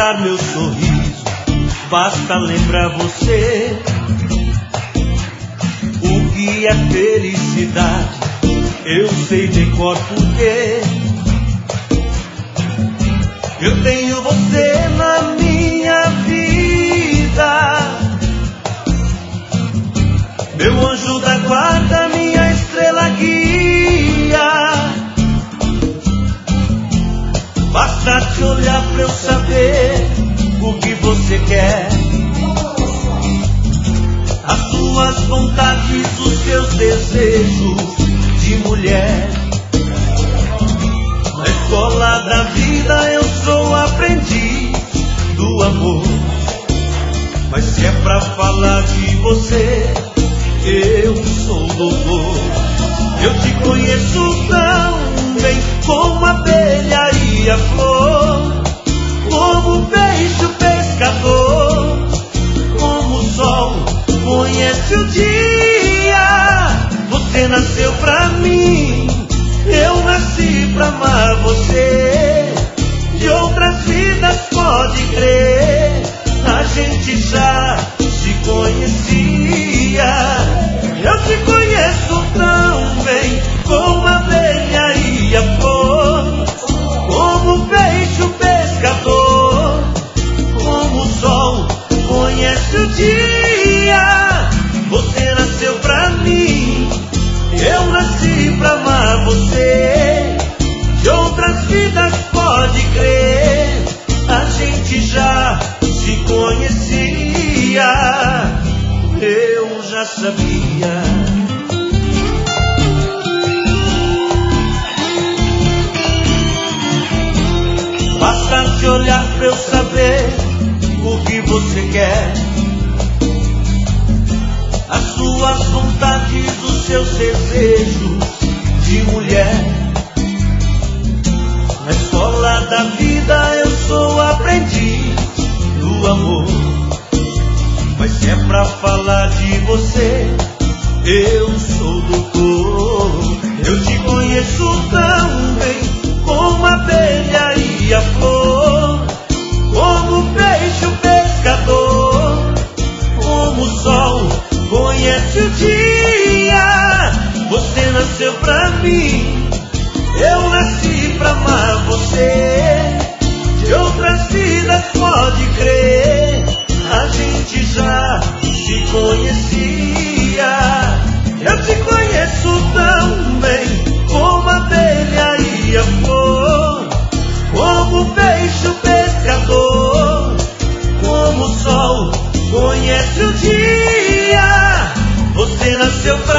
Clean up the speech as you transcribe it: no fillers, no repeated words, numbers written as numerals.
encontrar meu sorriso, basta lembrar você. O que é felicidade, eu sei de cor porque eu tenho você na minha vida. Meu anjo da guarda, minha estrela guia. Basta te olhar pra eu saber o que você quer. As suas vontades, os seus desejos de mulher. Na escola da vida eu sou aprendiz do amor. Mas se é pra falar de você, eu sou doutor. Eu te conheço tão bem como a abelha e a flor, como o peixe, o pescador, como o sol conhece o dia. Você nasceu pra mim, eu nasci pra amar você. De outras vidas pode crer, a gente já se conhecia. Eu te conheço tão bem como a abelha e a flor, como o peixe, o pescador, como o sol conhece o dia. Você nasceu pra mim, eu nasci pra amar você. De outras vidas pode crer, a gente já se conhecia. Eu já sabia. Basta te olhar pra eu saber o que você quer. As suas vontades, os seus desejos de mulher. Na escola da vida eu sou aprendiz do amor. Mas se é pra falar de você, eu sou doutor. Eu te conheço tão bem como a abelha e a flor, como o peixe, o pescador, como o sol conhece o dia. Você nasceu pra mim, eu nasci pra amar você. De outras vidas pode crer, a gente já se conhecia. Eu te conheço tão bem como a abelha e a flor, como o peixe, o pescador, como o sol conhece o dia. Você nasceu pra